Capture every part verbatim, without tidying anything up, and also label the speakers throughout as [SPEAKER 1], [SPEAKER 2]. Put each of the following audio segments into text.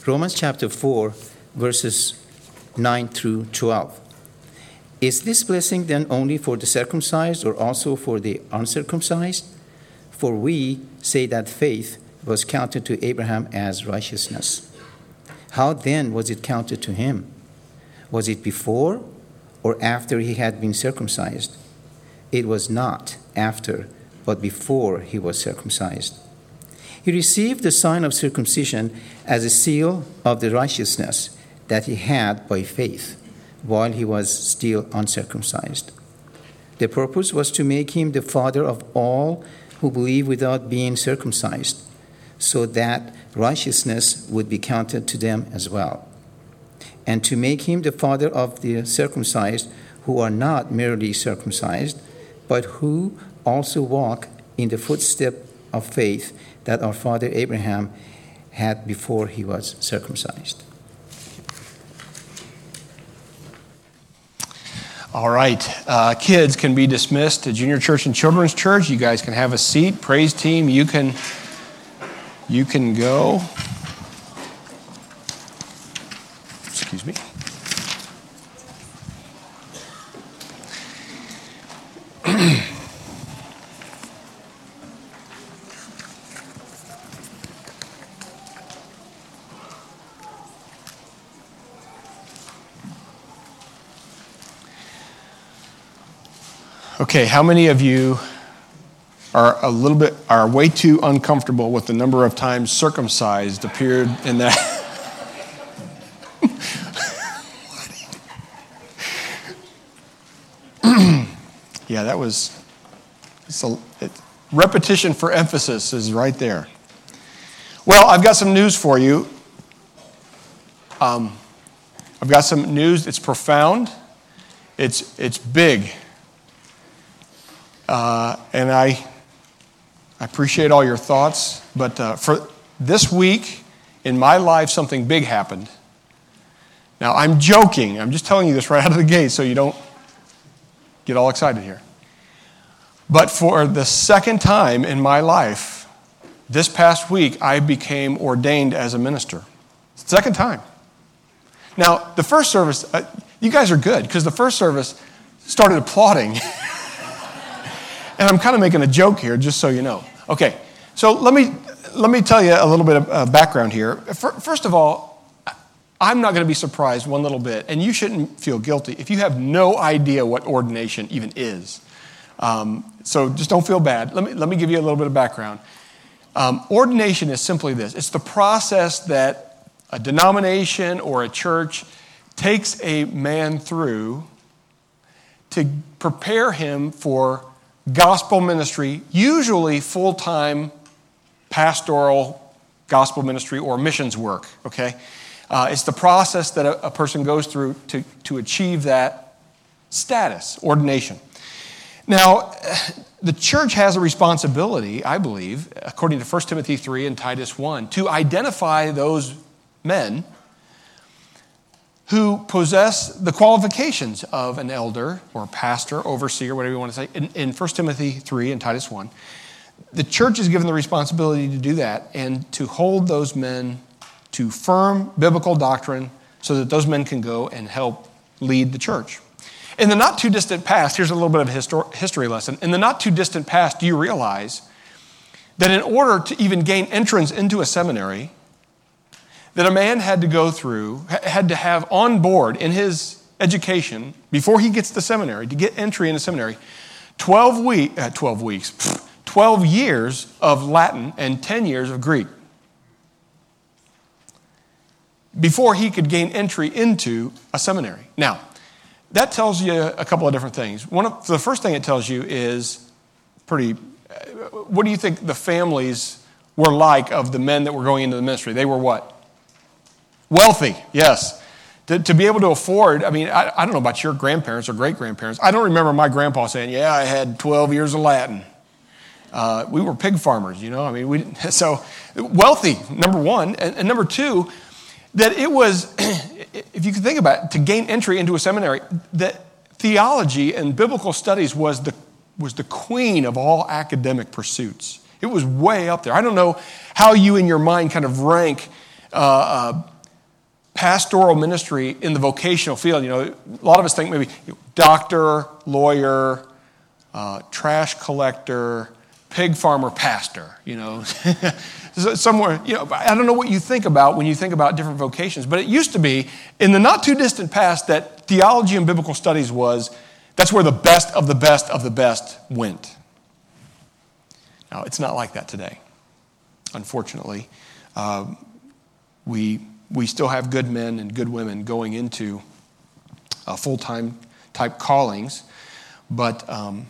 [SPEAKER 1] Romans chapter four, verses nine through twelve. Is this blessing then only for the circumcised or also for the uncircumcised? For we say that faith was counted to Abraham as righteousness. How then was it counted to him? Was it before or after he had been circumcised? It was not after, but before he was circumcised. He received the sign of circumcision as a seal of the righteousness that he had by faith while he was still uncircumcised. The purpose was to make him the father of all who believe without being circumcised, so that righteousness would be counted to them as well, and to make him the father of the circumcised who are not merely circumcised, but who also walk in the footstep of faith that our father Abraham had before he was circumcised.
[SPEAKER 2] All right, uh, kids can be dismissed to Junior Church and Children's Church. You guys can have a seat. Praise team, you can, you can go. Excuse me. Okay, how many of you are a little bit, are way too uncomfortable with the number of times circumcised appeared in that? Yeah, that was, it's a, it, repetition for emphasis is right there. Well, I've got some news for you. Um, I've got some news. It's profound. It's it's big. Uh, and I, I appreciate all your thoughts, but uh, for this week in my life, something big happened. Now, I'm joking. I'm just telling you this right out of the gate so you don't get all excited here. But for the second time in my life, this past week, I became ordained as a minister. Second time. Now, the first service, uh, you guys are good, because the first service started applauding. And I'm kind of making a joke here, just so you know. Okay, so let me let me tell you a little bit of uh, background here. First of all, I'm not going to be surprised one little bit, and you shouldn't feel guilty if you have no idea what ordination even is. Um, so just don't feel bad. Let me let me give you a little bit of background. Um, ordination is simply this. It's the process that a denomination or a church takes a man through to prepare him for gospel ministry, usually full-time pastoral gospel ministry or missions work, okay? Uh, it's the process that a, a person goes through to, to achieve that status, ordination. Now, the church has a responsibility, I believe, according to First Timothy three and Titus one, to identify those men who possess the qualifications of an elder or pastor, overseer, whatever you want to say. In, in First Timothy three and Titus one, the church is given the responsibility to do that and to hold those men to firm biblical doctrine so that those men can go and help lead the church. In the not too distant past, here's a little bit of a histor- history lesson. In the not too distant past, do you realize that in order to even gain entrance into a seminary, that a man had to go through, had to have on board in his education, before he gets to seminary, to get entry into seminary, twelve, week, uh, twelve weeks, twelve years of Latin and ten years of Greek, before he could gain entry into a seminary. Now, that tells you a couple of different things. One of, the first thing it tells you is pretty, what do you think the families were like of the men that were going into the ministry? They were what? Wealthy, yes. To, to be able to afford, I mean, I, I don't know about your grandparents or great-grandparents. I don't remember my grandpa saying, yeah, I had twelve years of Latin. Uh, we were pig farmers, you know. I mean, we didn't, so wealthy, number one. And, and number two, that it was, if you can think about it, to gain entry into a seminary, that theology and biblical studies was the was the queen of all academic pursuits. It was way up there. I don't know how you in your mind kind of rank uh, uh, pastoral ministry in the vocational field. You know, a lot of us think maybe doctor, lawyer, uh, trash collector, pig farmer, pastor, you know. Somewhere, you know, I don't know what you think about when you think about different vocations, but it used to be in the not too distant past that theology and biblical studies was, that's where the best of the best of the best went. Now, it's not like that today, unfortunately. Um, we we still have good men and good women going into uh, full-time type callings, but um,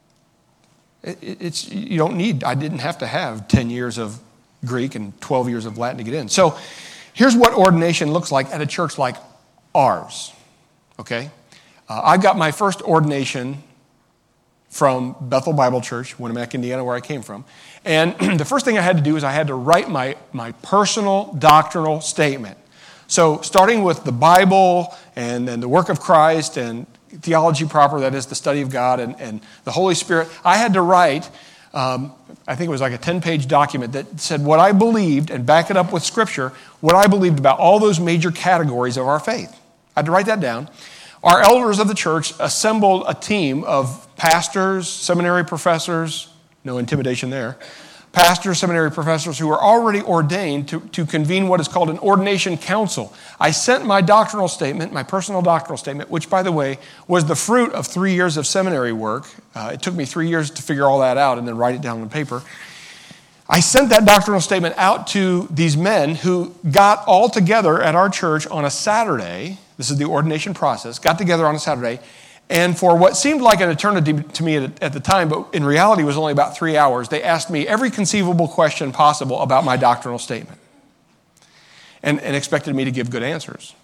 [SPEAKER 2] it, it's you don't need, I didn't have to have ten years of Greek and twelve years of Latin to get in. So here's what ordination looks like at a church like ours, okay? Uh, I got my first ordination from Bethel Bible Church, Winamac, Indiana, where I came from. And the first thing I had to do is I had to write my, my personal doctrinal statement. So starting with the Bible and, and the work of Christ and theology proper, that is the study of God and, and the Holy Spirit, I had to write, um, I think it was like a ten-page document that said what I believed and back it up with Scripture, what I believed about all those major categories of our faith. I had to write that down. Our elders of the church assembled a team of pastors, seminary professors, no intimidation there, pastors, seminary professors who were already ordained to, to convene what is called an ordination council. I sent my doctrinal statement, my personal doctrinal statement, which, by the way, was the fruit of three years of seminary work. Uh, it took me three years to figure all that out and then write it down on paper. I sent that doctrinal statement out to these men who got all together at our church on a Saturday. This is the ordination process. Got together on a Saturday, and for what seemed like an eternity to me at, at the time, but in reality was only about three hours, they asked me every conceivable question possible about my doctrinal statement and, and expected me to give good answers.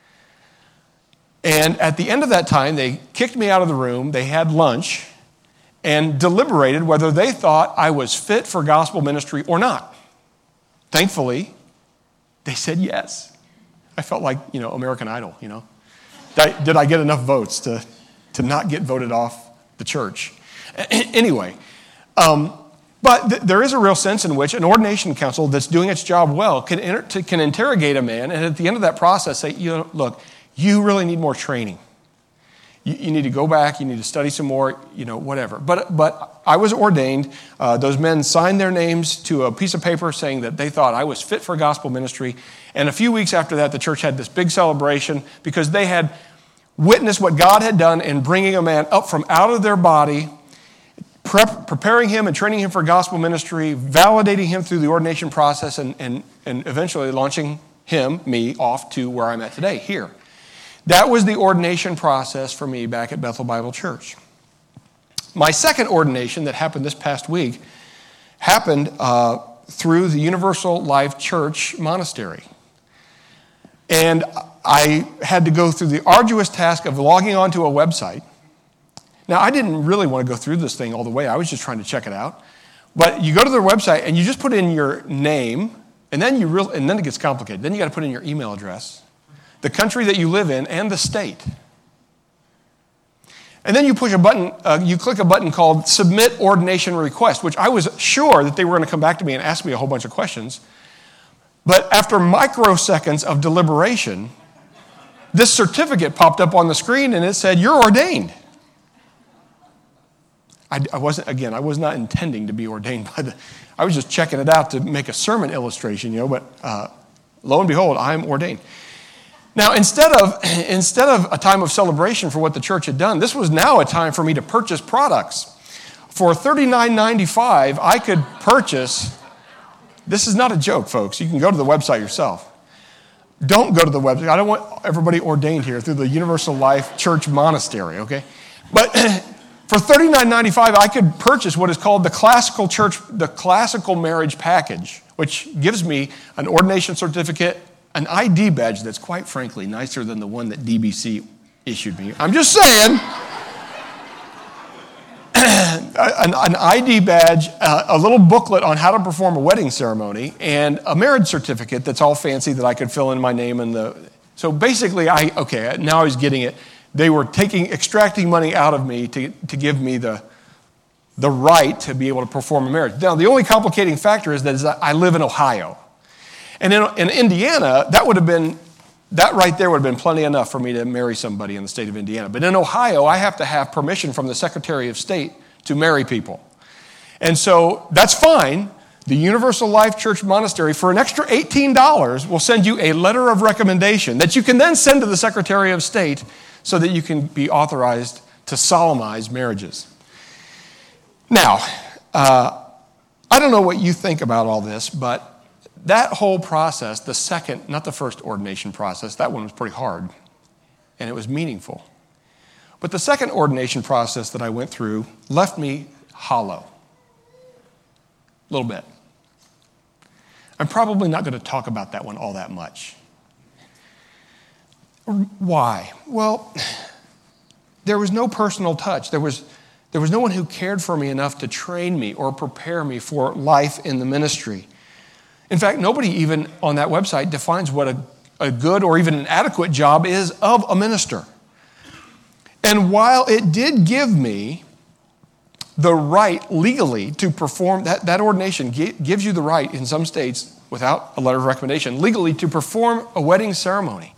[SPEAKER 2] And at the end of that time, they kicked me out of the room, they had lunch, and deliberated whether they thought I was fit for gospel ministry or not. Thankfully, they said yes. I felt like, you know, American Idol, you know. Did I, did I get enough votes to, to not get voted off the church? Anyway, um, but th- there is a real sense in which an ordination council that's doing its job well can, inter- to, can interrogate a man and at the end of that process say, you know, look, you really need more training. You, you need to go back, you need to study some more, you know, whatever. But, but I was ordained. Uh, those men signed their names to a piece of paper saying that they thought I was fit for gospel ministry. And a few weeks after that, the church had this big celebration because they had witnessed what God had done in bringing a man up from out of their body, prep, preparing him and training him for gospel ministry, validating him through the ordination process, and, and, and eventually launching him, me, off to where I'm at today, here. That was the ordination process for me back at Bethel Bible Church. My second ordination that happened this past week happened uh, through the Universal Life Church Monastery. And I had to go through the arduous task of logging onto a website. Now, I didn't really want to go through this thing all the way. I was just trying to check it out. But you go to their website and you just put in your name, and then you really, and then it gets complicated. Then you got to put in your email address, the country that you live in, and the state. And then you push a button, uh, you click a button called Submit Ordination Request, which I was sure that they were going to come back to me and ask me a whole bunch of questions. But after microseconds of deliberation, this certificate popped up on the screen and it said, "You're ordained." I, I wasn't, again, I was not intending to be ordained by the, I was just checking it out to make a sermon illustration, you know, but uh, lo and behold, I'm ordained. Now, instead of, instead of a time of celebration for what the church had done, this was now a time for me to purchase products. For thirty-nine ninety-five, I could purchase, this is not a joke, folks. You can go to the website yourself. Don't go to the website. I don't want everybody ordained here through the Universal Life Church Monastery, okay? But for thirty-nine ninety-five, I could purchase what is called the classical church, the classical marriage package, which gives me an ordination certificate, an I D badge that's quite frankly nicer than the one that D B C issued me. I'm just saying. an, an I D badge, uh, a little booklet on how to perform a wedding ceremony, and a marriage certificate that's all fancy that I could fill in my name and the... So basically, I okay, now I was getting it. They were taking, extracting money out of me to, to give me the, the right to be able to perform a marriage. Now, the only complicating factor is that is that I live in Ohio. And in, in Indiana, that would have been that right there would have been plenty enough for me to marry somebody in the state of Indiana. But in Ohio, I have to have permission from the Secretary of State to marry people. And so that's fine. The Universal Life Church Monastery, for an extra eighteen dollars, will send you a letter of recommendation that you can then send to the Secretary of State so that you can be authorized to solemnize marriages. Now, uh, I don't know what you think about all this, but that whole process, the second, not the first ordination process, that one was pretty hard, and it was meaningful. But the second ordination process that I went through left me hollow, a little bit. I'm probably not going to talk about that one all that much. Why? Well, there was no personal touch. There was, there was no one who cared for me enough to train me or prepare me for life in the ministry. In fact, nobody even on that website defines what a, a good or even an adequate job is of a minister. And while it did give me the right legally to perform, that, that ordination gives you the right in some states, without a letter of recommendation, legally to perform a wedding ceremony.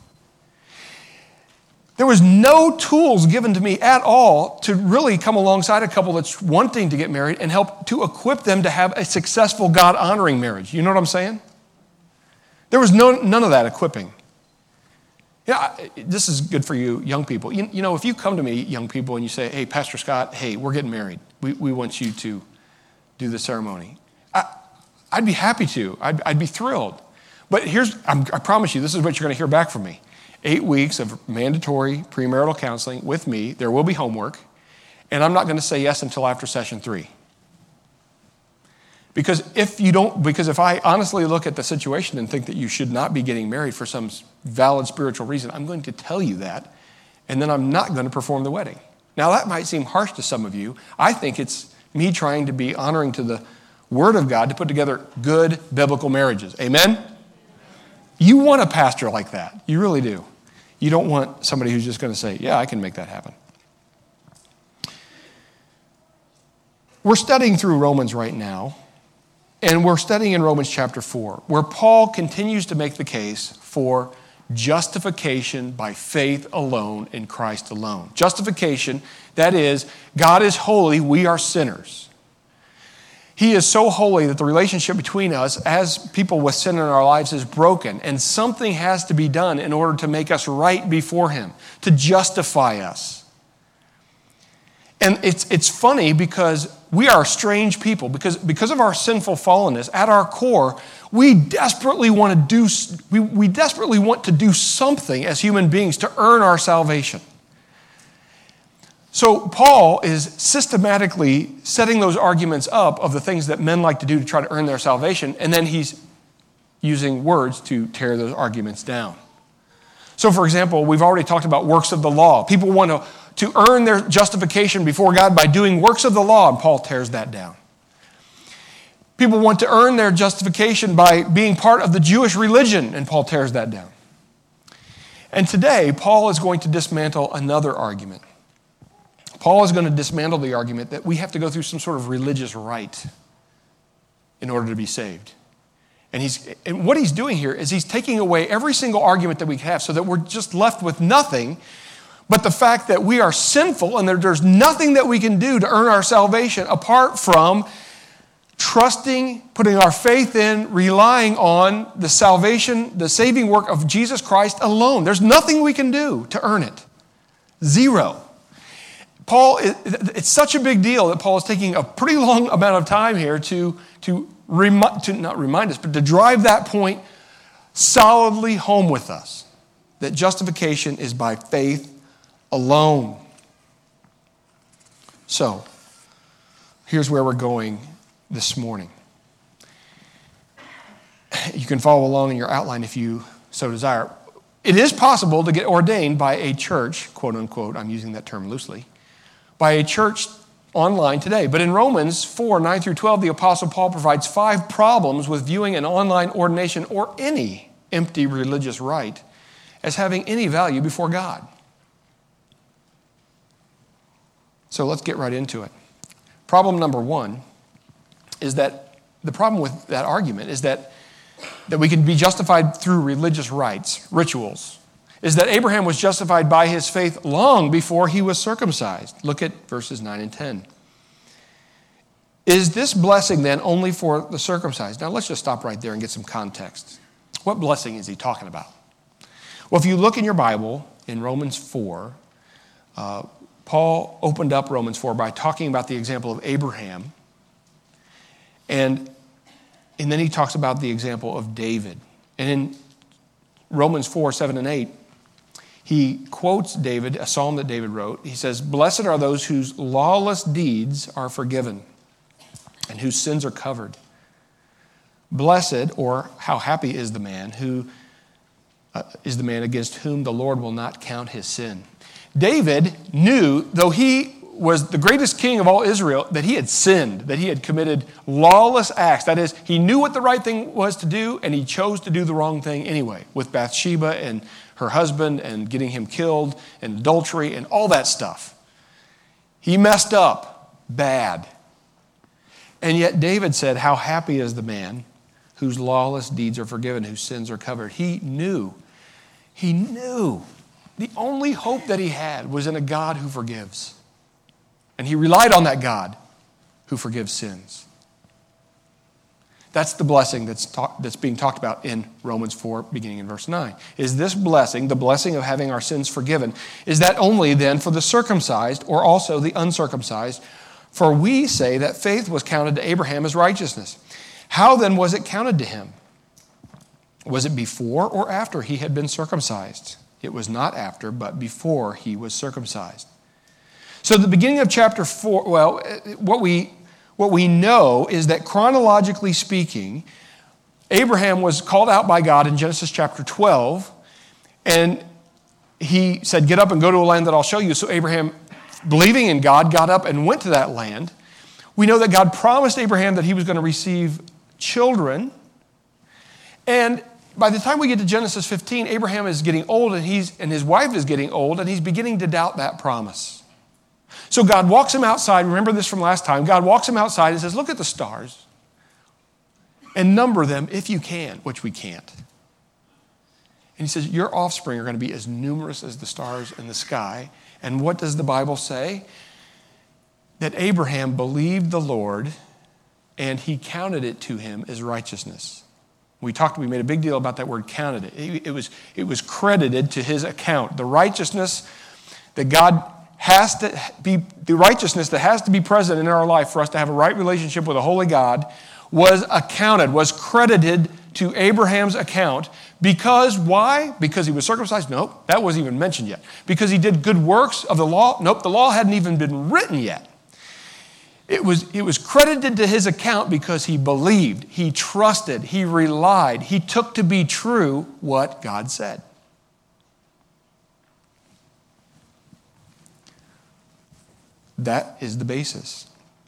[SPEAKER 2] There was no tools given to me at all to really come alongside a couple that's wanting to get married and help to equip them to have a successful God-honoring marriage. You know what I'm saying? There was no, none of that equipping. Yeah, this is good for you young people. You, you know, if you come to me, young people, and you say, hey, Pastor Scott, hey, we're getting married. We, we want you to do the ceremony. I, I'd be happy to. I'd, I'd be thrilled. But here's, I'm, I promise you, this is what you're going to hear back from me. Eight weeks of mandatory premarital counseling with me. There will be homework. And I'm not going to say yes until after session three. Because if you don't, because if I honestly look at the situation and think that you should not be getting married for some valid spiritual reason, I'm going to tell you that, and then I'm not going to perform the wedding. Now, that might seem harsh to some of you. I think it's me trying to be honoring to the Word of God to put together good biblical marriages. Amen? You want a pastor like that. You really do. You don't want somebody who's just going to say, yeah, I can make that happen. We're studying through Romans right now, and we're studying in Romans chapter four, where Paul continues to make the case for justification by faith alone in Christ alone. Justification, that is, God is holy, we are sinners. He is so holy that the relationship between us as people with sin in our lives is broken, and something has to be done in order to make us right before Him, to justify us. And it's it's funny because we are strange people, because, because of our sinful fallenness, at our core, we desperately want to do we, we desperately want to do something as human beings to earn our salvation. So Paul is systematically setting those arguments up of the things that men like to do to try to earn their salvation, and then he's using words to tear those arguments down. So for example, we've already talked about works of the law. People want to, to earn their justification before God by doing works of the law, and Paul tears that down. People want to earn their justification by being part of the Jewish religion, and Paul tears that down. And today, Paul is going to dismantle another argument. Paul is going to dismantle the argument that we have to go through some sort of religious rite in order to be saved. And he's and what he's doing here is he's taking away every single argument that we have so that we're just left with nothing but the fact that we are sinful and that there's nothing that we can do to earn our salvation apart from trusting, putting our faith in, relying on the salvation, the saving work of Jesus Christ alone. There's nothing we can do to earn it. Zero. Paul, it's such a big deal that Paul is taking a pretty long amount of time here to, to, remi- to not remind us, but to drive that point solidly home with us, that justification is by faith alone. So, here's where we're going this morning. You can follow along in your outline if you so desire. It is possible to get ordained by a church, quote unquote, I'm using that term loosely, by a church online today. But in Romans four, nine through twelve, the Apostle Paul provides five problems with viewing an online ordination or any empty religious rite as having any value before God. So let's get right into it. Problem number one is that the problem with that argument is that that we can be justified through religious rites, rituals, is that Abraham was justified by his faith long before he was circumcised. Look at verses nine and ten. Is this blessing then only for the circumcised? Now let's just stop right there and get some context. What blessing is he talking about? Well, if you look in your Bible in Romans four, uh, Paul opened up Romans four by talking about the example of Abraham, and, and then he talks about the example of David. And in Romans four, seven and eight, he quotes David, a psalm that David wrote. He says, "Blessed are those whose lawless deeds are forgiven and whose sins are covered. Blessed," or how happy is the man who uh, is the man against whom the Lord will not count his sin. David knew, though he was the greatest king of all Israel, that he had sinned, that he had committed lawless acts. That is, he knew what the right thing was to do, and he chose to do the wrong thing anyway, with Bathsheba and her husband and getting him killed and adultery and all that stuff. He messed up bad. And yet David said, how happy is the man whose lawless deeds are forgiven, whose sins are covered. He knew, he knew the only hope that he had was in a God who forgives. And he relied on that God who forgives sins. That's the blessing that's, talk, that's being talked about in Romans four, beginning in verse nine. Is this blessing, the blessing of having our sins forgiven, is that only then for the circumcised or also the uncircumcised? For we say that faith was counted to Abraham as righteousness. How then was it counted to him? Was it before or after he had been circumcised? It was not after, but before he was circumcised. So at the beginning of chapter four, well, what we, what we know is that chronologically speaking, Abraham was called out by God in Genesis chapter twelve, and he said, get up and go to a land that I'll show you. So Abraham, believing in God, got up and went to that land. We know that God promised Abraham that he was going to receive children. And by the time we get to Genesis fifteen, Abraham is getting old, and he's and his wife is getting old, and he's beginning to doubt that promise. So God walks him outside. Remember this from last time. God walks him outside and says, look at the stars and number them if you can, which we can't. And he says, your offspring are going to be as numerous as the stars in the sky. And what does the Bible say? That Abraham believed the Lord, and he counted it to him as righteousness. We talked, we made a big deal about that word counted it. It, it was, it was credited to his account. The righteousness that God has to be, the righteousness that has to be present in our life for us to have a right relationship with a holy God was accounted, was credited to Abraham's account. Because, why? Because he was circumcised? Nope, that wasn't even mentioned yet. Because he did good works of the law? Nope, the law hadn't even been written yet. It was, it was credited to his account because he believed, he trusted, he relied, he took to be true what God said. That is the basis.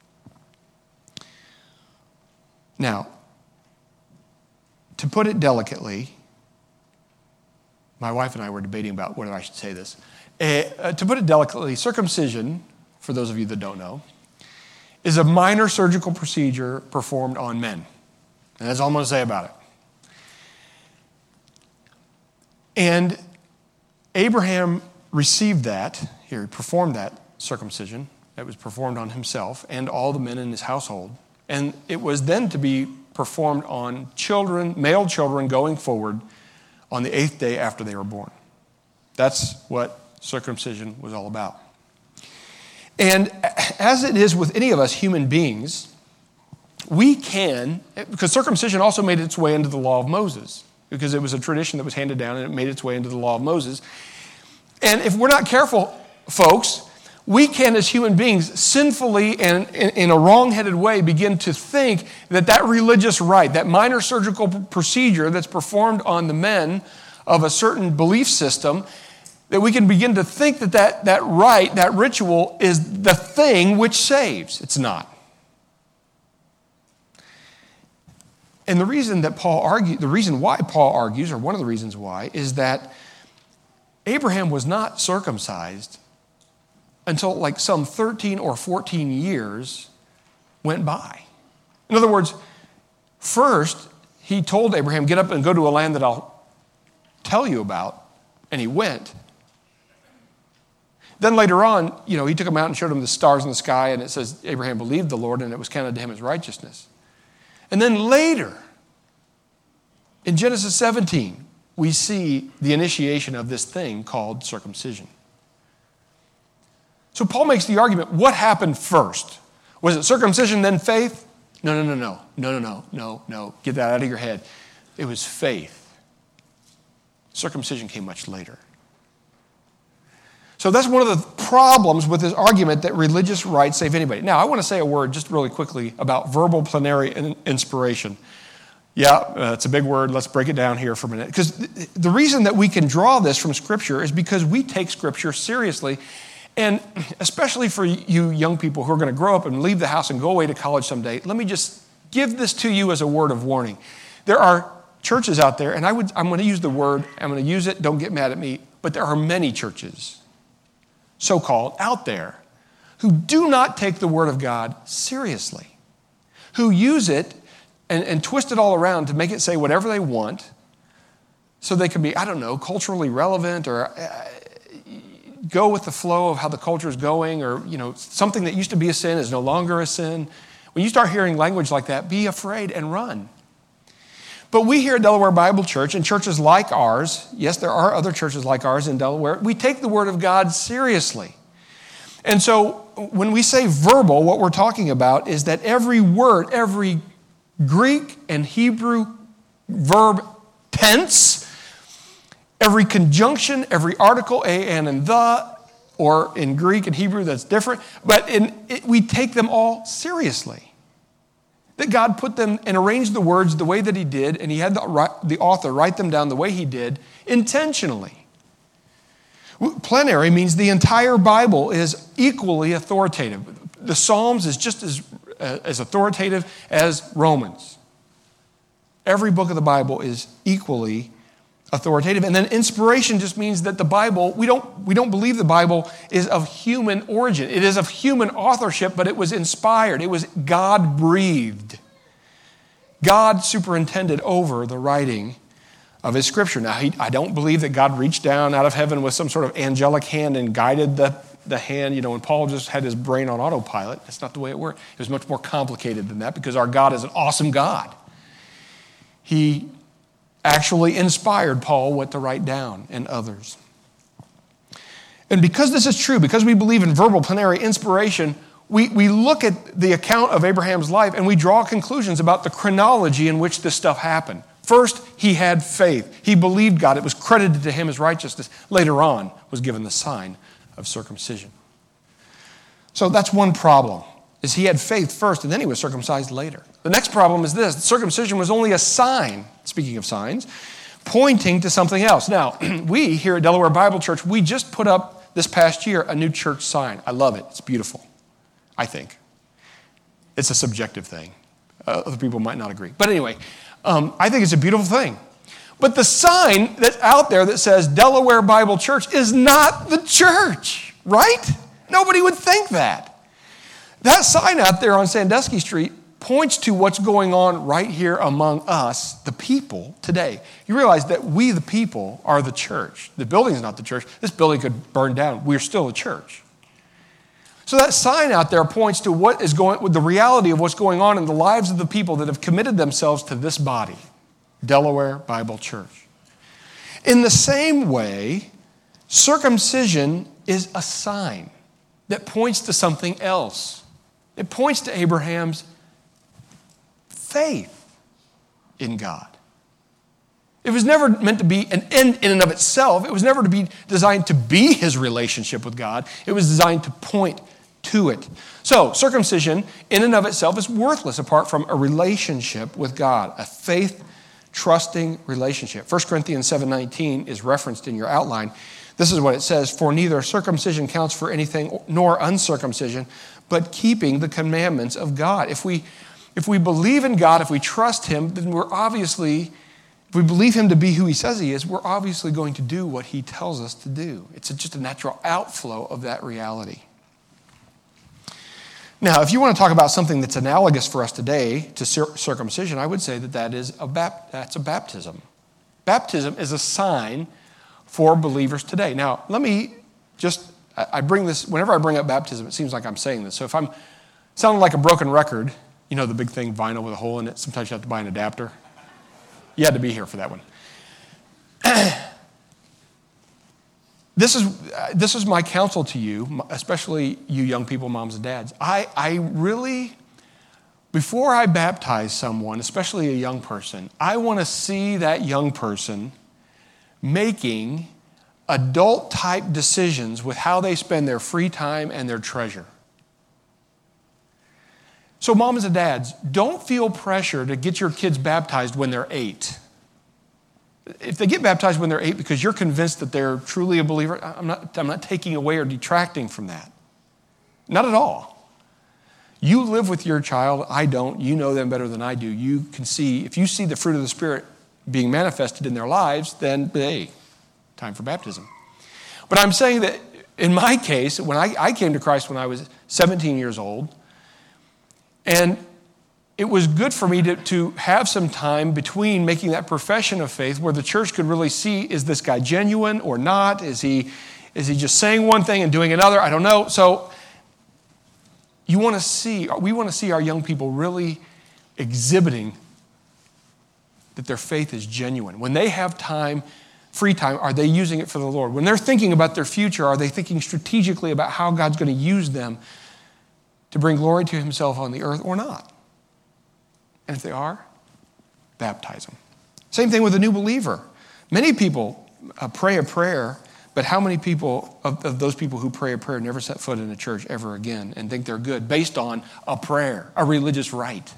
[SPEAKER 2] Now, to put it delicately, my wife and I were debating about whether I should say this. Uh, to put it delicately, circumcision, for those of you that don't know, is a minor surgical procedure performed on men. And that's all I'm going to say about it. And Abraham received that, here, he performed that circumcision that was performed on himself and all the men in his household. And it was then to be performed on children, male children going forward on the eighth day after they were born. That's what circumcision was all about. And as it is with any of us human beings, we can, because circumcision also made its way into the law of Moses, because it was a tradition that was handed down and it made its way into the law of Moses. And if we're not careful, folks, we can, as human beings, sinfully and in a wrong-headed way begin to think that that religious rite, that minor surgical procedure that's performed on the men of a certain belief system, that we can begin to think that that, that rite, that ritual, is the thing which saves. It's not. And the reason that Paul argues, the reason why Paul argues, or one of the reasons why, is that Abraham was not circumcised until like some thirteen or fourteen years went by. In other words, first, he told Abraham, get up and go to a land that I'll tell you about. And he went. Then later on, you know, he took him out and showed him the stars in the sky, and it says Abraham believed the Lord, and it was counted to him as righteousness. And then later, in Genesis seventeen, we see the initiation of this thing called circumcision. So Paul makes the argument, what happened first? Was it circumcision, then faith? No, no, no, no, no, no, no, no, no. Get that out of your head. It was faith. Circumcision came much later. So that's one of the problems with this argument that religious rites save anybody. Now, I want to say a word just really quickly about verbal plenary inspiration. Yeah, uh, it's a big word. Let's break it down here for a minute. Because the reason that we can draw this from Scripture is because we take Scripture seriously. And especially for you young people who are going to grow up and leave the house and go away to college someday, let me just give this to you as a word of warning. There are churches out there, and I would, I'm going to use the word, I'm going to use it, don't get mad at me, but there are many churches, so-called, out there, who do not take the Word of God seriously, who use it and, and twist it all around to make it say whatever they want so they can be, I don't know, culturally relevant or uh, go with the flow of how the culture is going, or, you know, something that used to be a sin is no longer a sin. When you start hearing language like that, be afraid and run. But we here at Delaware Bible Church, and churches like ours, yes, there are other churches like ours in Delaware, we take the Word of God seriously. And so when we say verbal, what we're talking about is that every word, every Greek and Hebrew verb tense, every conjunction, every article, a, and, and the, or in Greek and Hebrew that's different, but in it, we take them all seriously. That God put them and arranged the words the way that he did, and he had the, the author write them down the way he did intentionally. Plenary means the entire Bible is equally authoritative. The Psalms is just as, uh, as authoritative as Romans. Every book of the Bible is equally authoritative. And then inspiration just means that the Bible, we don't, we don't believe the Bible is of human origin. It is of human authorship, but it was inspired. It was God-breathed. God superintended over the writing of his Scripture. Now, he, I don't believe that God reached down out of heaven with some sort of angelic hand and guided the, the hand, you know, and Paul just had his brain on autopilot. That's not the way it worked. It was much more complicated than that because our God is an awesome God. He actually inspired Paul what to write down and others. And because this is true, because we believe in verbal plenary inspiration, we, we look at the account of Abraham's life and we draw conclusions about the chronology in which this stuff happened. First, he had faith. He believed God. It was credited to him as righteousness. Later on, was given the sign of circumcision. So that's one problem, is he had faith first and then he was circumcised later. The next problem is this: circumcision was only a sign, speaking of signs, pointing to something else. Now, we here at Delaware Bible Church, we just put up this past year a new church sign. I love it. It's beautiful, I think. It's a subjective thing. Uh, other people might not agree. But anyway, um, I think it's a beautiful thing. But the sign that's out there that says Delaware Bible Church is not the church, right? Nobody would think that. That sign out there on Sandusky Street points to what's going on right here among us, the people, today. You realize that we, the people, are the church. The building is not the church. This building could burn down. We're still a church. So that sign out there points to what is going, with the reality of what's going on in the lives of the people that have committed themselves to this body, Delaware Bible Church. In the same way, circumcision is a sign that points to something else. It points to Abraham's faith in God. It was never meant to be an end in and of itself. It was never to be designed to be his relationship with God. It was designed to point to it. So, circumcision in and of itself is worthless apart from a relationship with God, a faith-trusting relationship. First Corinthians seven nineteen is referenced in your outline. This is what it says: "For neither circumcision counts for anything nor uncircumcision, but keeping the commandments of God." If we If we believe in God, if we trust him, then we're obviously, if we believe him to be who he says he is, we're obviously going to do what he tells us to do. It's just a natural outflow of that reality. Now, if you want to talk about something that's analogous for us today to cir- circumcision, I would say that that is a bap- that's a baptism. Baptism is a sign for believers today. Now, let me just, I bring this, whenever I bring up baptism, it seems like I'm saying this. So if I'm sounding like a broken record, you know the big thing, vinyl with a hole in it, sometimes you have to buy an adapter. You had to be here for that one. This is this is my counsel to you, especially you young people, moms and dads. I, I really, before I baptize someone, especially a young person, I want to see that young person making adult-type decisions with how they spend their free time and their treasure. So moms and dads, don't feel pressure to get your kids baptized when they're eight. If they get baptized when they're eight because you're convinced that they're truly a believer, I'm not, I'm not taking away or detracting from that. Not at all. You live with your child. I don't. You know them better than I do. You can see, if you see the fruit of the Spirit being manifested in their lives, then, hey, time for baptism. But I'm saying that in my case, when I, I came to Christ when I was seventeen years old, and it was good for me to, to have some time between making that profession of faith where the church could really see, is this guy genuine or not? Is he, is he just saying one thing and doing another? I don't know. So you want to see, we want to see our young people really exhibiting that their faith is genuine. When they have time, free time, are they using it for the Lord? When they're thinking about their future, are they thinking strategically about how God's going to use them to bring glory to himself on the earth or not? And if they are, baptize them. Same thing with a new believer. Many people uh, pray a prayer, but how many people of, of those people who pray a prayer never set foot in a church ever again and think they're good based on a prayer, a religious rite?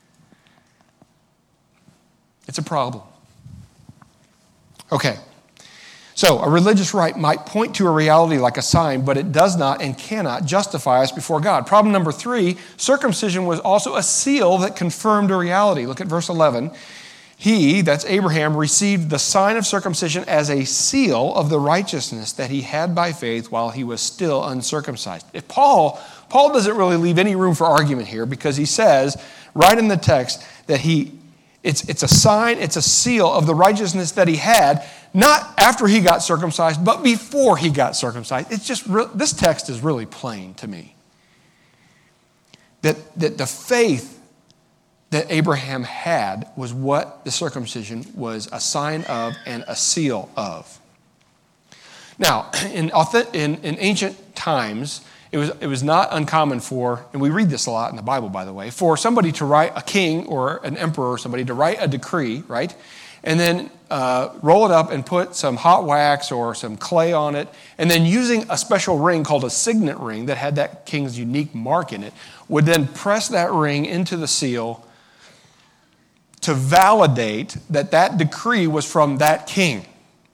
[SPEAKER 2] It's a problem. Okay. So a religious rite might point to a reality like a sign, but it does not and cannot justify us before God. Problem number three, circumcision was also a seal that confirmed a reality. Look at verse eleven. He, that's Abraham, received the sign of circumcision as a seal of the righteousness that he had by faith while he was still uncircumcised. If Paul, Paul doesn't really leave any room for argument here because he says right in the text that he, it's, it's a sign, it's a seal of the righteousness that he had, not after he got circumcised, but before he got circumcised. It's just, re- this text is really plain to me. That, that the faith that Abraham had was what the circumcision was a sign of and a seal of. Now, in, in, in ancient times, it was, it was not uncommon for, and we read this a lot in the Bible, by the way, for somebody to write, a king or an emperor or somebody to write a decree, right? And then uh, roll it up and put some hot wax or some clay on it, and then using a special ring called a signet ring that had that king's unique mark in it, would then press that ring into the seal to validate that that decree was from that king.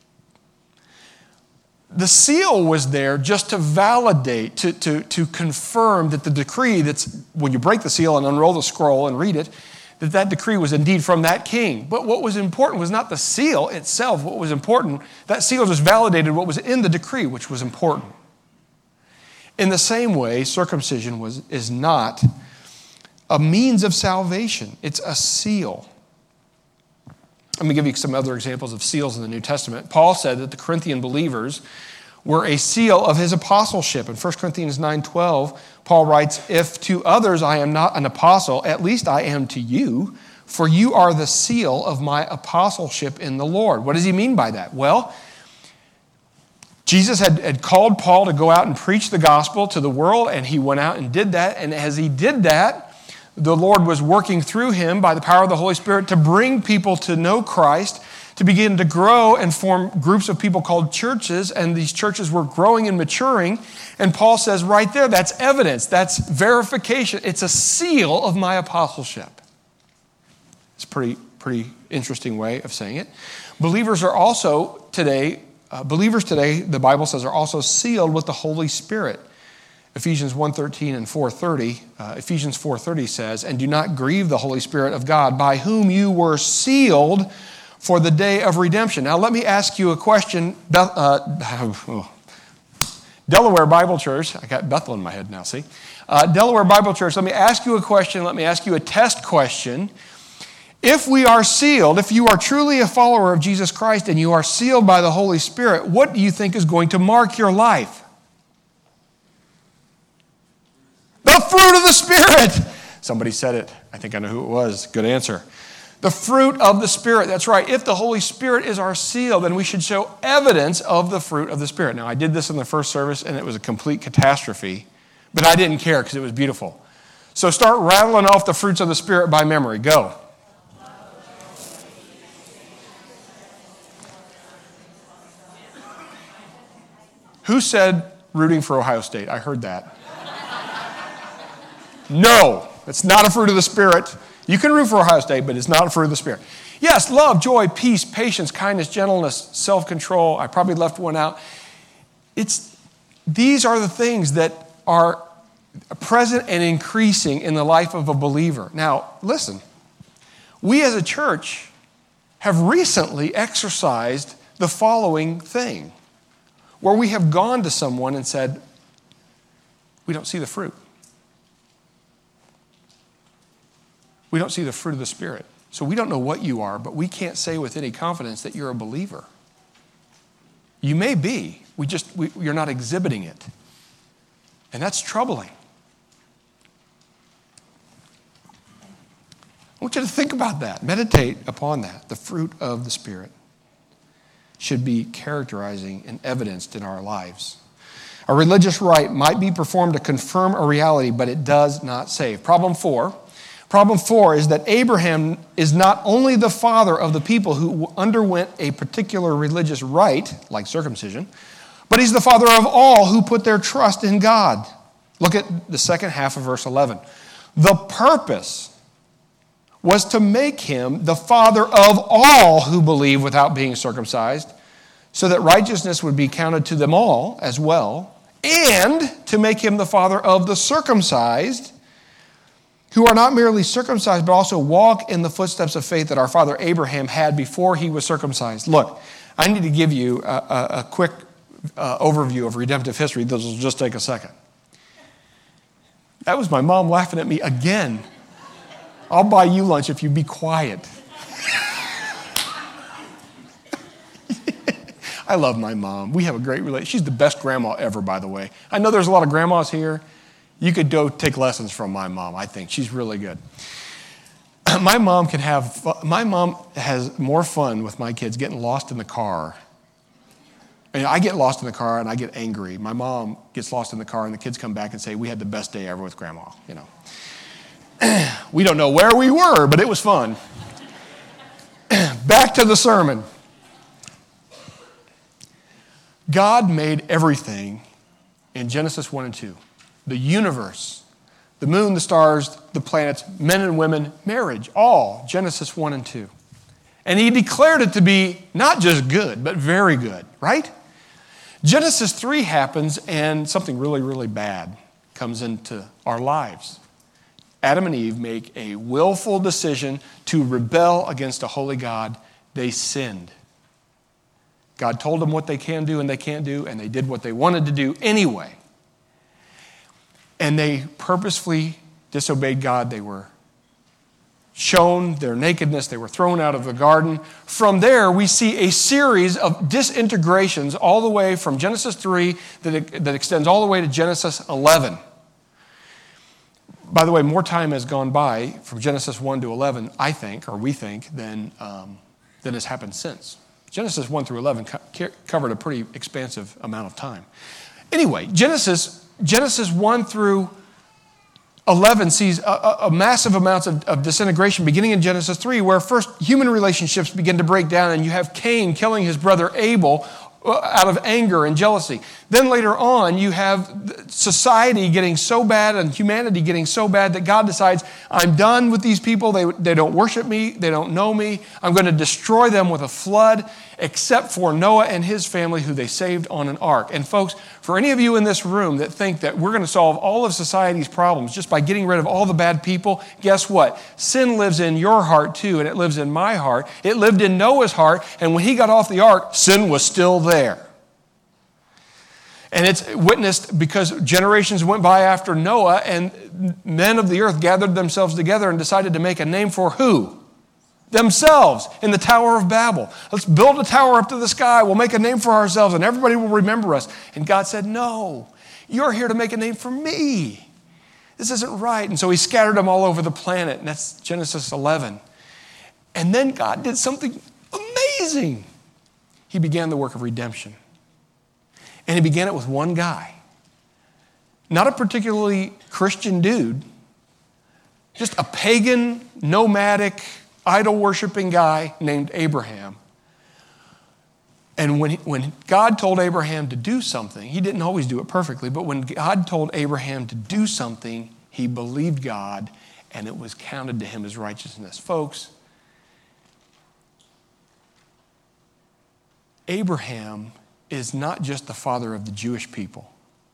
[SPEAKER 2] The seal was there just to validate, to, to, to confirm that the decree that's, when you break the seal and unroll the scroll and read it, that that decree was indeed from that king. But what was important was not the seal itself. What was important, that seal just validated what was in the decree, which was important. In the same way, circumcision was, is not a means of salvation. It's a seal. Let me give you some other examples of seals in the New Testament. Paul said that the Corinthian believers were a seal of his apostleship. In First Corinthians nine twelve, Paul writes, "If to others I am not an apostle, at least I am to you, for you are the seal of my apostleship in the Lord." What does he mean by that? Well, Jesus had, had called Paul to go out and preach the gospel to the world, and he went out and did that. And as he did that, the Lord was working through him by the power of the Holy Spirit to bring people to know Christ, to begin to grow and form groups of people called churches, and these churches were growing and maturing. And Paul says right there, that's evidence, that's verification. It's a seal of my apostleship. It's a pretty, pretty interesting way of saying it. Believers are also today, uh, believers today, the Bible says, are also sealed with the Holy Spirit. Ephesians one thirteen and four thirty, uh, Ephesians four thirty says, "And do not grieve the Holy Spirit of God, by whom you were sealed for the day of redemption." Now let me ask you a question. Uh, Delaware Bible Church, I got Bethel in my head now, see? Uh, Delaware Bible Church, let me ask you a question. Let me ask you a test question. If we are sealed, if you are truly a follower of Jesus Christ and you are sealed by the Holy Spirit, what do you think is going to mark your life? The fruit of the Spirit. Somebody said it. I think I know who it was. Good answer. The fruit of the Spirit. That's right. If the Holy Spirit is our seal, then we should show evidence of the fruit of the Spirit. Now, I did this in the first service, and it was a complete catastrophe, but I didn't care because it was beautiful. So start rattling off the fruits of the Spirit by memory. Go. Who said rooting for Ohio State? I heard that. No, it's not a fruit of the Spirit. You can root for Ohio State, but it's not a fruit of the Spirit. Yes, love, joy, peace, patience, kindness, gentleness, self-control. I probably left one out. It's, these are the things that are present and increasing in the life of a believer. Now, listen, we as a church have recently exercised the following thing, where we have gone to someone and said, we don't see the fruit. We don't see the fruit of the Spirit. So we don't know what you are, but we can't say with any confidence that you're a believer. You may be. We just, we, you're not exhibiting it. And that's troubling. I want you to think about that. Meditate upon that. The fruit of the Spirit should be characterizing and evidenced in our lives. A religious rite might be performed to confirm a reality, but it does not save. Problem four. Problem four is that Abraham is not only the father of the people who underwent a particular religious rite, like circumcision, but he's the father of all who put their trust in God. Look at the second half of verse eleven. The purpose was to make him the father of all who believe without being circumcised, so that righteousness would be counted to them all as well, and to make him the father of the circumcised, who are not merely circumcised, but also walk in the footsteps of faith that our father Abraham had before he was circumcised. Look, I need to give you a, a, a quick uh, overview of redemptive history. This will just take a second. That was my mom laughing at me again. I'll buy you lunch if you be quiet. I love my mom. We have a great relationship. She's the best grandma ever, by the way. I know there's a lot of grandmas here. You could go take lessons from my mom, I think. She's really good. My mom can have, my mom has more fun with my kids getting lost in the car. And I get lost in the car and I get angry. My mom gets lost in the car and the kids come back and say, we had the best day ever with Grandma, you know. We don't know where we were, but it was fun. Back to the sermon. God made everything in Genesis one and two. The universe, the moon, the stars, the planets, men and women, marriage, all Genesis one and two. And he declared it to be not just good, but very good, right? Genesis three happens and something really, really bad comes into our lives. Adam and Eve make a willful decision to rebel against a holy God. They sinned. God told them what they can do and they can't do, and they did what they wanted to do anyway. And they purposefully disobeyed God. They were shown their nakedness. They were thrown out of the garden. From there, we see a series of disintegrations all the way from Genesis three that, that extends all the way to Genesis eleven. By the way, more time has gone by from Genesis one to eleven, I think, or we think, than, um, than has happened since. Genesis one through eleven co- covered a pretty expansive amount of time. Anyway, Genesis Genesis one through eleven sees a, a massive amounts of, of disintegration beginning in Genesis three, where first human relationships begin to break down and you have Cain killing his brother Abel out of anger and jealousy. Then later on, you have society getting so bad and humanity getting so bad that God decides, I'm done with these people. They, they don't worship me. They don't know me. I'm going to destroy them with a flood, except for Noah and his family, who they saved on an ark. And folks, for any of you in this room that think that we're going to solve all of society's problems just by getting rid of all the bad people, guess what? Sin lives in your heart too, and it lives in my heart. It lived in Noah's heart, and when he got off the ark, sin was still there. And it's witnessed because generations went by after Noah, and men of the earth gathered themselves together and decided to make a name for who? Themselves, in the Tower of Babel. Let's build a tower up to the sky. We'll make a name for ourselves, and everybody will remember us. And God said, no, you're here to make a name for me. This isn't right. And so he scattered them all over the planet, and that's Genesis eleven. And then God did something amazing. He began the work of redemption. And he began it with one guy. Not a particularly Christian dude, just a pagan, nomadic, idol-worshiping guy named Abraham. And when, he, when God told Abraham to do something, he didn't always do it perfectly, but when God told Abraham to do something, he believed God, and it was counted to him as righteousness. Folks, Abraham is not just the father of the Jewish people.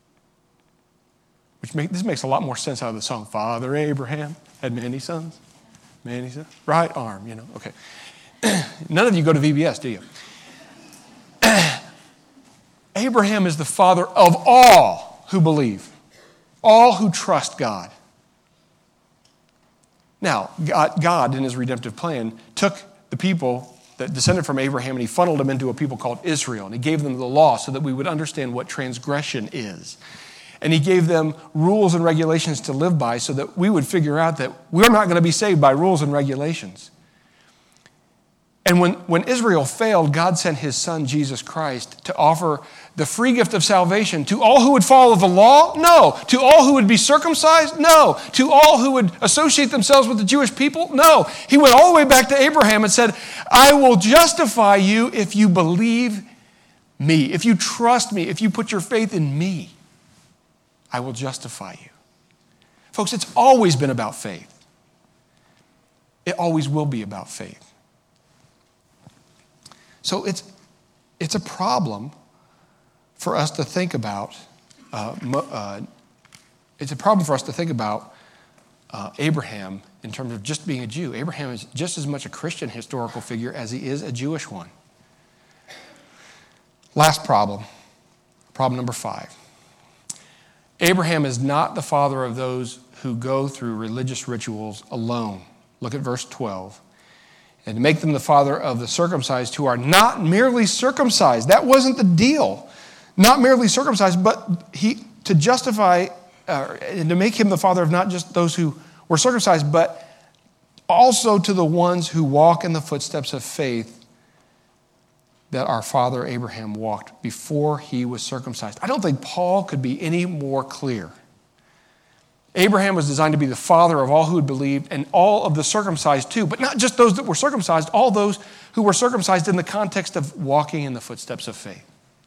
[SPEAKER 2] Which make, this makes a lot more sense out of the song, Father Abraham had many sons. Many sons. Right arm, you know, okay. None of you go to V B S, do you? Abraham is the father of all who believe, all who trust God. Now, God, God in his redemptive plan took the people that descended from Abraham, and he funneled them into a people called Israel. And he gave them the law so that we would understand what transgression is. And he gave them rules and regulations to live by so that we would figure out that we're not going to be saved by rules and regulations. And when, when Israel failed, God sent his son, Jesus Christ, to offer the free gift of salvation to all who would follow the law? No. To all who would be circumcised? No. To all who would associate themselves with the Jewish people? No. He went all the way back to Abraham and said, I will justify you if you believe me, if you trust me, if you put your faith in me. I will justify you. Folks, it's always been about faith. It always will be about faith. So it's, it's a problem for us to think about, uh, uh, it's a problem for us to think about uh, Abraham in terms of just being a Jew. Abraham is just as much a Christian historical figure as he is a Jewish one. Last problem, problem number five. Abraham is not the father of those who go through religious rituals alone. Look at verse twelve. And to make them the father of the circumcised who are not merely circumcised. That wasn't the deal. Not merely circumcised, but he to justify uh, and to make him the father of not just those who were circumcised, but also to the ones who walk in the footsteps of faith that our father Abraham walked before he was circumcised. I don't think Paul could be any more clear. Abraham was designed to be the father of all who had believed and all of the circumcised too, but not just those that were circumcised, all those who were circumcised in the context of walking in the footsteps of faith.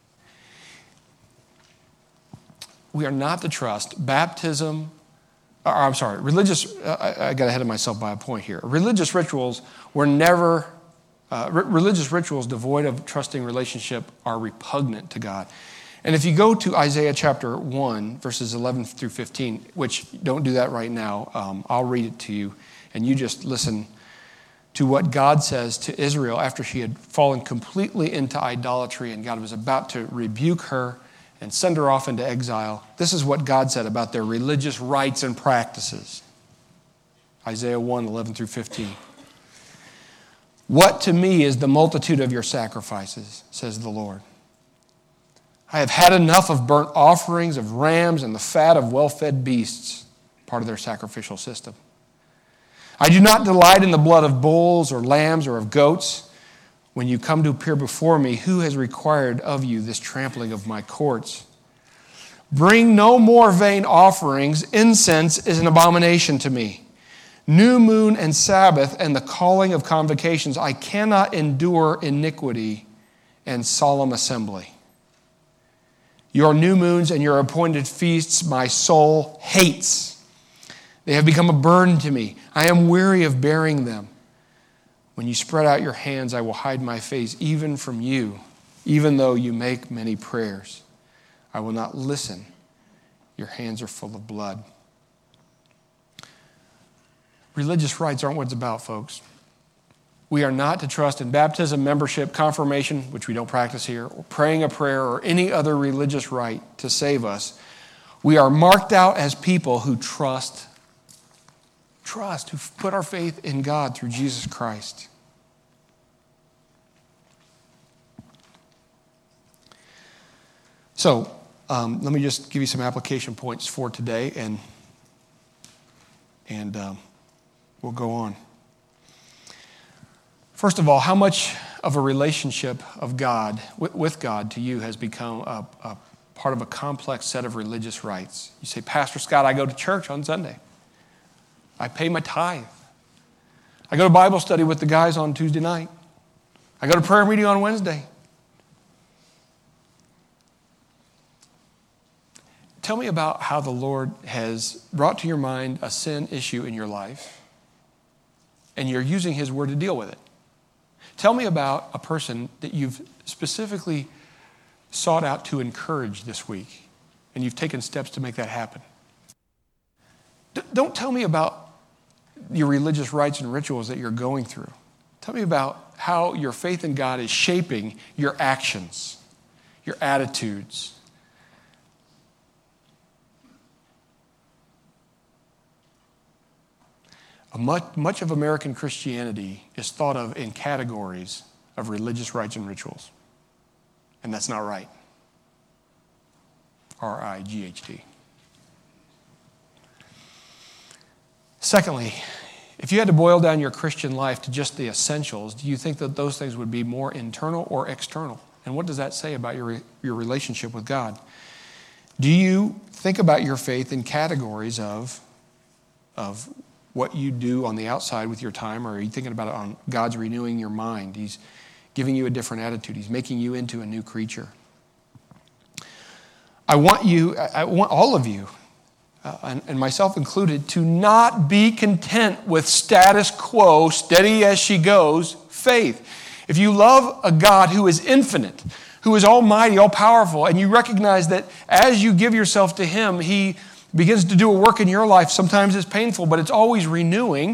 [SPEAKER 2] We are not to trust baptism, or I'm sorry, religious, I, I got ahead of myself by a point here. Religious rituals were never, uh, r- religious rituals devoid of trusting relationship are repugnant to God. And if you go to Isaiah chapter one, verses eleven through fifteen, which don't do that right now, um, I'll read it to you, and you just listen to what God says to Israel after she had fallen completely into idolatry and God was about to rebuke her and send her off into exile. This is what God said about their religious rites and practices. Isaiah one, eleven through fifteen. What to me is the multitude of your sacrifices, says the Lord. I have had enough of burnt offerings, of rams, and the fat of well-fed beasts, part of their sacrificial system. I do not delight in the blood of bulls or lambs or of goats. When you come to appear before me, who has required of you this trampling of my courts? Bring no more vain offerings. Incense is an abomination to me. New moon and Sabbath and the calling of convocations. I cannot endure iniquity and solemn assembly. Your new moons and your appointed feasts my soul hates. They have become a burden to me. I am weary of bearing them. When you spread out your hands, I will hide my face even from you, even though you make many prayers. I will not listen. Your hands are full of blood. Religious rites aren't what it's about, folks. We are not to trust in baptism, membership, confirmation, which we don't practice here, or praying a prayer or any other religious rite to save us. We are marked out as people who trust, trust, who put our faith in God through Jesus Christ. So, um, let me just give you some application points for today, and, and um, we'll go on. First of all, how much of a relationship of God, with God to you, has become a, a part of a complex set of religious rites? You say, Pastor Scott, I go to church on Sunday. I pay my tithe. I go to Bible study with the guys on Tuesday night. I go to prayer meeting on Wednesday. Tell me about how the Lord has brought to your mind a sin issue in your life, and you're using His Word to deal with it. Tell me about a person that you've specifically sought out to encourage this week, and you've taken steps to make that happen. D- don't tell me about your religious rites and rituals that you're going through. Tell me about how your faith in God is shaping your actions, your attitudes. Much, much of American Christianity is thought of in categories of religious rites and rituals. And that's not right. R I G H T. Secondly, if you had to boil down your Christian life to just the essentials, do you think that those things would be more internal or external? And what does that say about your, your relationship with God? Do you think about your faith in categories of, of what you do on the outside with your time, or are you thinking about it on God's renewing your mind? He's giving you a different attitude. He's making you into a new creature. I want you, I want all of you, uh, and, and myself included, to not be content with status quo, steady as she goes, faith. If you love a God who is infinite, who is almighty, all-powerful, and you recognize that as you give yourself to Him, He begins to do a work in your life. Sometimes it's painful, but it's always renewing.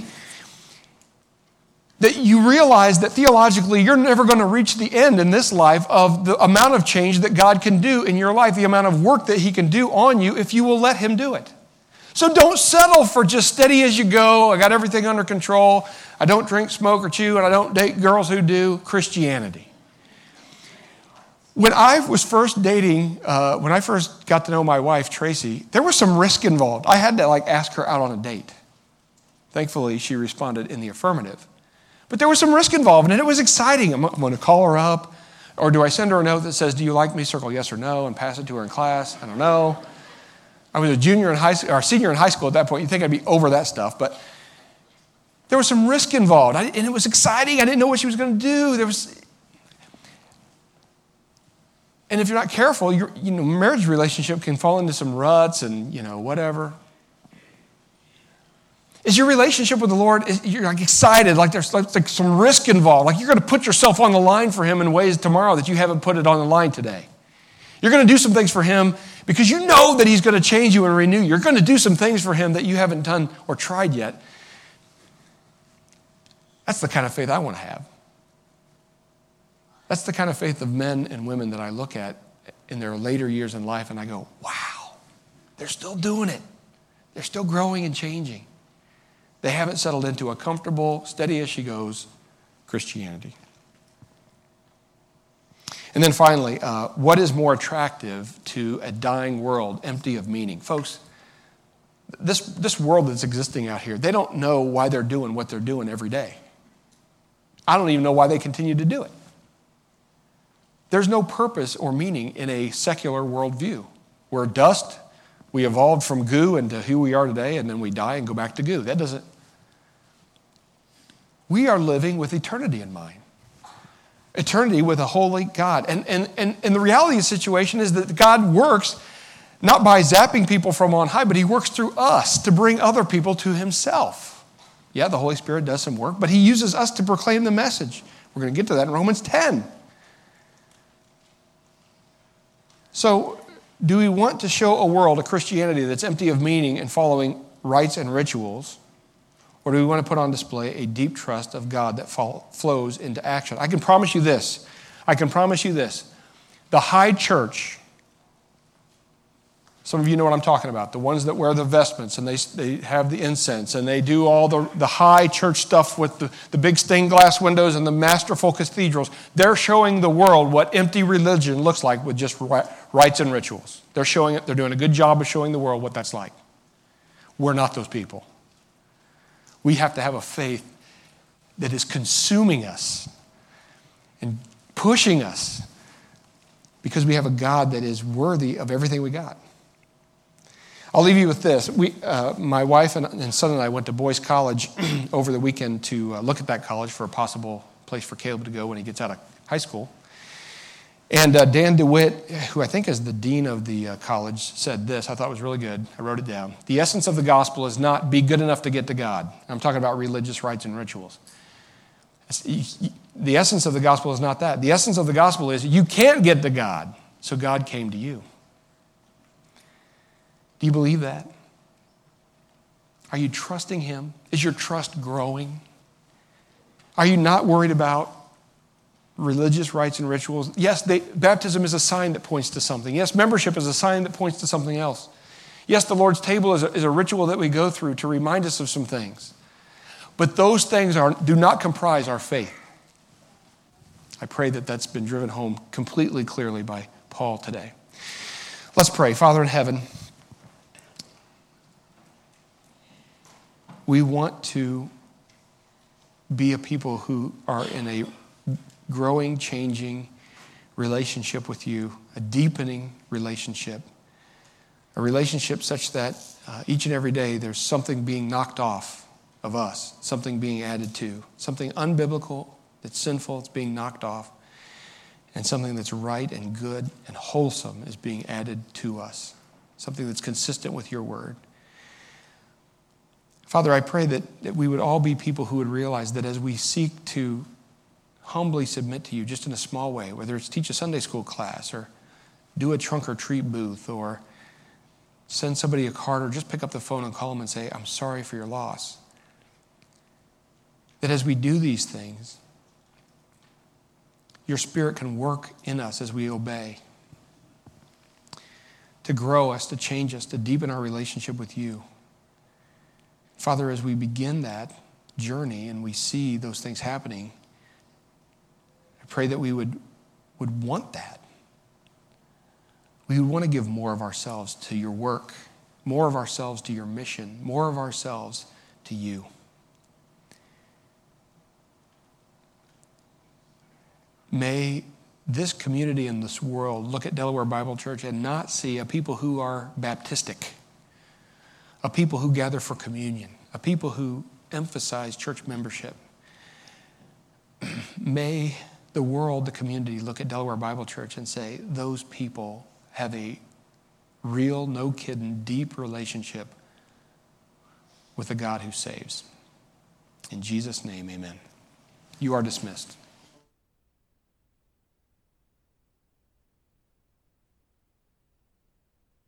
[SPEAKER 2] That you realize that theologically you're never going to reach the end in this life of the amount of change that God can do in your life, the amount of work that He can do on you if you will let Him do it. So don't settle for just steady as you go. I got everything under control. I don't drink, smoke, or chew, and I don't date girls who do. Christianity. When I was first dating, uh, when I first got to know my wife, Tracy, there was some risk involved. I had to like ask her out on a date. Thankfully, she responded in the affirmative. But there was some risk involved, and it was exciting. I'm, I'm going to call her up, or do I send her a note that says, do you like me? Circle yes or no, and pass it to her in class. I don't know. I was a junior in high school, or senior in high school at that point. You'd think I'd be over that stuff, but there was some risk involved, I, and it was exciting. I didn't know what she was going to do. There was... And if you're not careful, your you know, marriage relationship can fall into some ruts and, you know, whatever. Is your relationship with the Lord, is, you're like excited, like there's like, like some risk involved, like you're going to put yourself on the line for Him in ways tomorrow that you haven't put it on the line today. You're going to do some things for Him because you know that He's going to change you and renew you. You're going to do some things for Him that you haven't done or tried yet. That's the kind of faith I want to have. That's the kind of faith of men and women that I look at in their later years in life, and I go, wow, they're still doing it. They're still growing and changing. They haven't settled into a comfortable, steady as she goes Christianity. And then finally, uh, what is more attractive to a dying world empty of meaning? Folks, this, this world that's existing out here, they don't know why they're doing what they're doing every day. I don't even know why they continue to do it. There's no purpose or meaning in a secular worldview. We're dust. We evolved from goo into who we are today, and then we die and go back to goo. That doesn't... We are living with eternity in mind. Eternity with a holy God. And, and, and, and the reality of the situation is that God works not by zapping people from on high, but He works through us to bring other people to Himself. Yeah, the Holy Spirit does some work, but He uses us to proclaim the message. We're going to get to that in Romans ten. So, do we want to show a world, a Christianity that's empty of meaning and following rites and rituals? Or do we want to put on display a deep trust of God that fall, flows into action? I can promise you this. I can promise you this. The high church, some of you know what I'm talking about, the ones that wear the vestments and they, they have the incense and they do all the, the high church stuff with the, the big stained glass windows and the masterful cathedrals. They're showing the world what empty religion looks like with just rites and rituals. They're showing it. They're doing a good job of showing the world what that's like. We're not those people. We have to have a faith that is consuming us and pushing us because we have a God that is worthy of everything we got. I'll leave you with this. We, uh, my wife and, and son and I went to Boyce College over the weekend to uh, look at that college for a possible place for Caleb to go when he gets out of high school. And uh, Dan DeWitt, who I think is the dean of the uh, college, said this. I thought it was really good. I wrote it down. The essence of the gospel is not be good enough to get to God. I'm talking about religious rites and rituals. The essence of the gospel is not that. The essence of the gospel is you can't get to God, so God came to you. Do you believe that? Are you trusting him? Is your trust growing? Are you not worried about religious rites and rituals? Yes, they, baptism is a sign that points to something. Yes, membership is a sign that points to something else. Yes, the Lord's table is a, is a ritual that we go through to remind us of some things. But those things are, do not comprise our faith. I pray that that's been driven home completely clearly by Paul today. Let's pray. Father in heaven, we want to be a people who are in a growing, changing relationship with you, a deepening relationship, a relationship such that uh, each and every day there's something being knocked off of us, something being added to, something unbiblical that's sinful, it's being knocked off, and something that's right and good and wholesome is being added to us, something that's consistent with your word. Father, I pray that, that we would all be people who would realize that as we seek to humbly submit to you just in a small way, whether it's teach a Sunday school class or do a trunk or treat booth or send somebody a card or just pick up the phone and call them and say, I'm sorry for your loss. That as we do these things, your Spirit can work in us as we obey, to grow us, to change us, to deepen our relationship with you. Father, as we begin that journey and we see those things happening, I pray that we would, would want that. We would want to give more of ourselves to your work, more of ourselves to your mission, more of ourselves to you. May this community in this world look at Delaware Bible Church and not see a people who are Baptistic, a people who gather for communion, a people who emphasize church membership. May the world, the community, look at Delaware Bible Church and say, those people have a real, no kidding, deep relationship with a God who saves. In Jesus' name, amen. You are dismissed.